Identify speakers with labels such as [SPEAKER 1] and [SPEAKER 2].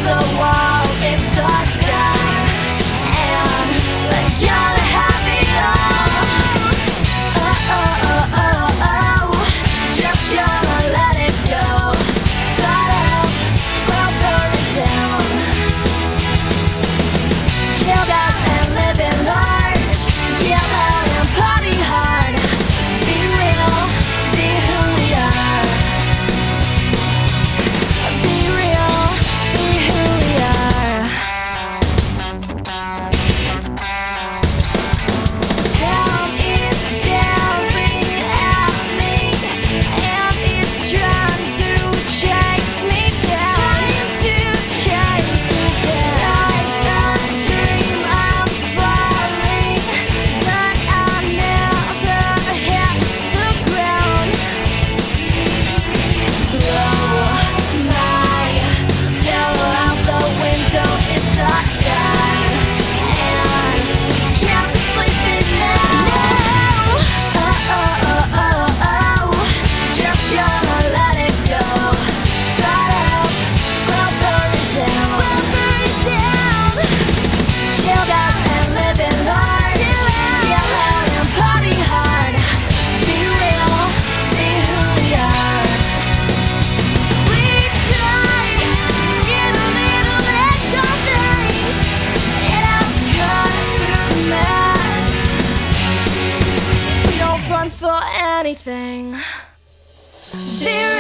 [SPEAKER 1] the wall, it's our time, and we're gonna have it all. Oh, oh, oh, oh, oh, just gonna let it go. Thought out, we'll burn it down. Chilled out and living large, get loud and party hard. Be real, be who we are. Be real, be who we are. Town is staring at me, and it's trying to chase me down. Trying to chase me down. Like a dream, I'm falling, but I never hit the ground. Throw my pillow out the window, it's our time, and can't be sleeping now. Oh, oh, oh, oh, oh, just gonna let it go. Thought out, we'll burn it down. We'll burn it down. Chilled out and living large, get loud and party hard. Be real, be who we are. We tried to get a little extra things, it helps cut through the mess. We don't front for anything. Be